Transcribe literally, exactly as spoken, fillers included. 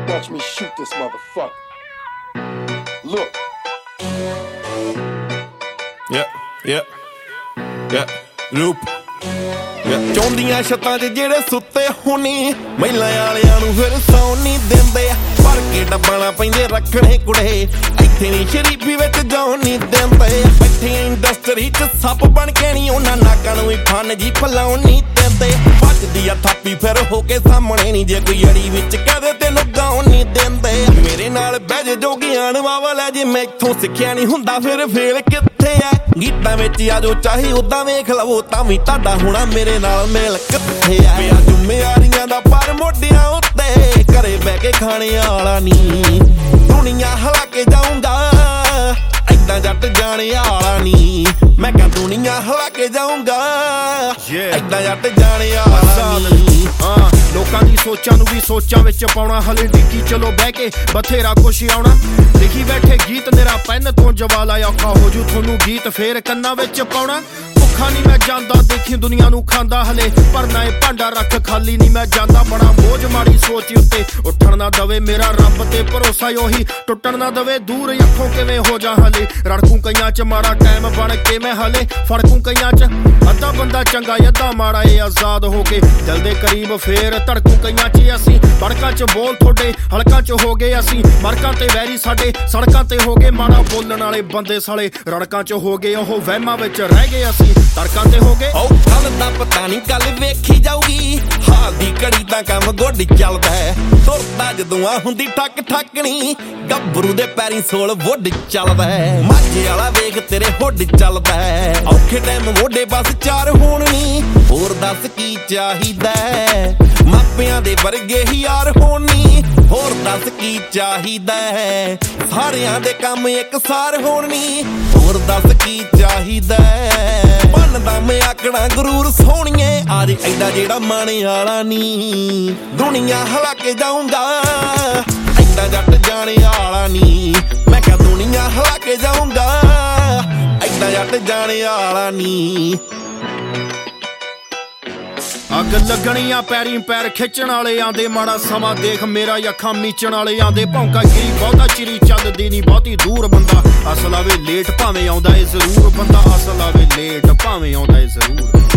Watch me shoot this motherfucker. Look. Yeah, yeah, yeah, loop. ਚੌਂਦੀਆਂ ਛੱਤਾਂ 'ਚ ਜਿਹੜੇ ਸੁੱਤੇ ਹੋਣੀ ਮਹਿਲਾਂ ਵਾਲਿਆਂ ਨੂੰ ਫਿਰ ਸੌਣ ਨਹੀਂ ਦਿੰਦੇ ਭਰ ਕੇ ਡੱਬਾਂ ਪੈਂਦੇ ਰੱਖਣੇ ਕੁੜੇ ਇੱਥੇ ਨਹੀਂ ਸ਼ਰੀਫੀ ਵਿੱਚ ਜਾਣ ਨਹੀਂ ਦਿੰਦੇ ਬੈਠੇ ਇੰਡਸਟਰੀ 'ਚ ਸੱਪ ਬਣ ਕੇ ਨਹੀਂ ਉਹਨਾਂ ਨਾਕਾਂ ਨੂੰ ਵੀ ਫਨ ਜੀ ਫਲਾਉਣ ਨਹੀਂ ਦਿੰਦੇ ਵੱਜਦੀ ਆ ਥਾਪੀ ਫਿਰ ਹੋ ਕੇ ਸਾਹਮਣੇ ਨਹੀਂ ਜੇ ਕੋਈ ਅੜੀ ਵਿੱਚ ਕਹਦੇ ਤੈਨੂੰ ਗਾਉਣ ਨਹੀਂ ਦਿੰਦੇ ਮੇਰੇ ਨਾਲ ਬਹਿ ਜੇ ਜੋ ਗਿਆਨ ਵਾਵਾ ਲੈ ਜੇ ਮੈਥੋਂ ਸਿੱਖਿਆ ਨਹੀਂ ਹੁੰਦਾ ਫਿਰ ਫੇਲ ਕਿੱਥੇ ਆ ਗੀਤਾਂ ਵਿੱਚ ਆ ਜੋ ਚਾਹੇ ਉਦਾਂ ਵੇਖ ਲਵੋ ਤਾਂ ਵੀ ਤੁਹਾਡਾ ਹੋਣਾ ਮੇਰੇ ਨਾਲ ਮੇਲ ਕਿੱਥੇ ਆ ਪਿਆ ਜ਼ਿੰਮੇਵਾਰੀਆਂ ਦਾ ਪਰ ਮੋਢਿਆਂ ਉੱਤੇ ਘਰੇ ਬਹਿ ਕੇ ਖਾਣੇ ਵਾਲਾ ਨੀ ਦੁਨੀਆ ਹਿਲਾ ਕੇ ਜਾਊਂਗਾ ਏਦਾਂ ਜੱਟ ਜਾਣੇ ਵਾਲਾ ਨੀ ਮੈਂ ਕਿਹਾ ਦੁਨੀਆ ਹਿਲਾ ਕੇ ਜਾਊਂਗਾ ਏਦਾਂ ਜੱਟ ਜਾਣੇ ਵਾਲਾ ਨੀ ਹਾਂ ਲੋਕਾਂ ਦੀ ਸੋਚਾਂ ਨੂੰ ਵੀ ਸੋਚਾਂ ਵਿੱਚ ਪਾਉਣਾ ਹਲੇ ਡਿੱਕੀ ਚਲੋ ਬਹਿ ਕੇ ਬਥੇਰਾ ਕੁਛ ਆਉਣਾ ਲਿਖੀ ਬੈਠੇ ਗੀਤ ਮੇਰਾ ਪੈਨ ਤੋਂ ਜਵਾਲਾ ਔਖਾ ਹੋ ਜੂ ਤੁਹਾਨੂੰ ਗੀਤ ਫੇਰ ਕੰਨਾਂ ਵਿੱਚ ਪਾਉਣਾ ਭੁੱਖਾ ਨਹੀਂ ਮੈਂ ਜਾਂਦਾ ਦੇਖੀ ਦੁਨੀਆ ਨੂੰ ਖਾਂਦਾ ਹਲੇ ਪਰ ਨਾ ਇਹ ਭਾਂਡਾ ਰੱਖ ਖਾਲੀ ਨਹੀਂ ਮੈਂ ਜਾਂਦਾ ਬੜਾ ਬੋਝ ਮਾੜੀ ਸੋਚ ਉੱਤੇ ਉੱਠਣ ਨਾ ਦਵੇ ਮੇਰਾ ਰੱਬ ਤੇ ਭਰੋਸਾ ਉਹੀ ਟੁੱਟਣ ਨਾ ਦਵੇ ਦੂਰ ਅੱਖੋਂ ਕਿਵੇਂ ਹੋ ਜਾ ਹਲੇ ਰੜਕੂ ਕਈਆਂ ਚ ਮਾੜਾ ਟਾਈਮ ਬਣ ਕੇ ਮੈਂ ਹਲੇ ਫੜਕੂ ਕਈਆਂ ਚ ਅੱਧਾ ਬੰਦਾ ਚੰਗਾ ਅੱਧਾ ਮਾੜਾ ਏ ਆਜ਼ਾਦ ਹੋ ਕੇ ਦਿਲ ਦੇ ਕਰੀਬ ਫੇਰ ਧੜਕੂ ਕਈਆਂ ਚ ਅਸੀਂ ਬੜਕਾਂ ਚ ਬੋਲ ਥੋੜੇ ਹਲਕਾਂ ਚ ਹੋ ਗਏ ਅਸੀਂ ਮਰਕਾਂ ਤੇ ਵੈਰੀ ਸਾਡੇ ਸੜਕਾਂ ਤੇ ਹੋ ਗਏ ਮਾੜਾ ਬੋਲਣ ਵਾਲੇ ਬੰਦੇ ਸਾਲੇ ਰੜਕਾਂ ਚ ਹੋ ਗਏ ਉਹ ਵਹਿਮਾਂ ਵਿੱਚ ਰਹਿ ਗਏ ਅਸੀਂ ਤੜਕਾਂ ਤੇ ਹੋ ਗਏ ਉਹ ਕੱਲ ਦਾ ਪਤਾ ਨਹੀਂ ਕੱਲ ਵੇਖੀ ਜਾਊਗੀ ਹਾਲ ਦੀ ਘੜੀ ਤਾਂ ਕੰਮ ਗੋਡੀ ਚੱਲਦਾ ਤੁਰਦਾ ਜਦੋਂ ਆ ਹੁੰਦੀ ਠੱਕ ਠੱਕਣੀ ਗੱਭਰੂ ਦੇ ਪੈਰੀਂ ਸੋਲ ਵੁੱਡ ਚੱਲਦਾ ਮਾਝੇ ਵਾਲਾ ਵੇਖ ਤੇਰੇ ਹੁੱਡ ਚੱਲਦਾ ਔਖੇ ਟਾਈਮ ਮੋਢੇ ਬਸ ਚਾਰ ਹੋਣ ਨੀ ਹੋਰ ਦੱਸ ਕੀ ਚਾਹੀਦਾ ਮਾਪਿਆਂ ਦੇ ਵਰਗੇ ਹੀ ਯਾਰ ਹੋਣ ਨੀ ਹੋਰ ਦੱਸ ਕੀ ਚਾਹੀਦਾ ਸਾਰਿਆਂ ਦੇ ਕੰਮ ਇੱਕਸਾਰ ਹੋਣ ਨੀ ਹੋਰ ਦੱਸ ਕੀ ਚਾਹੀਦਾ ਬਣਦਾ ਮੈਂ ਆਕੜਾ ਗਰੂਰ ਸੋਹਣੀਏ ਅੱਜ ਐਡਾ ਜਿਹੜਾ ਮਾਣੇ ਵਾਲਾ ਨੀ ਦੁਨੀਆ ਹਿਲਾ ਕੇ ਜਾਊਂਗਾ ਐਡਾ ਜੱਟ ਜਾਣੇ ਵਾਲਾ ਨੀ ਮੈਂ ਕਿਹਾ ਦੁਨੀਆ ਹਿਲਾ ਕੇ ਜਾਊਂਗਾ ਐਡਾ ਜੱਟ ਜਾਣੇ ਵਾਲਾ ਨੀ ਅੱਗ ਲੱਗਣੀਆਂ ਪੈਰੀਂ ਪੈਰ ਖਿੱਚਣ ਵਾਲੇ ਆਂਦੇ ਮਾੜਾ ਸਮਾਂ ਦੇਖ ਮੇਰਾ ਅੱਖਾਂ ਮੀਚਣ ਵਾਲੇ ਆਂਦੇ ਭੌਂਕਾ ਗਿਰੀ ਬਹੁਤਾ ਚਿਰੀ ਚੱਲਦੀ ਨਹੀਂ ਬਹੁਤੀ ਦੂਰ ਬੰਦਾ ਅਸਲ ਆਵੇ ਲੇਟ ਭਾਵੇਂ ਆਉਂਦਾ ਏ ਜ਼ਰੂਰ ਬੰਦਾ ਅਸਲ ਆਵੇ ਲੇਟ ਭਾਵੇਂ ਆਉਂਦਾ ਏ ਜ਼ਰੂਰ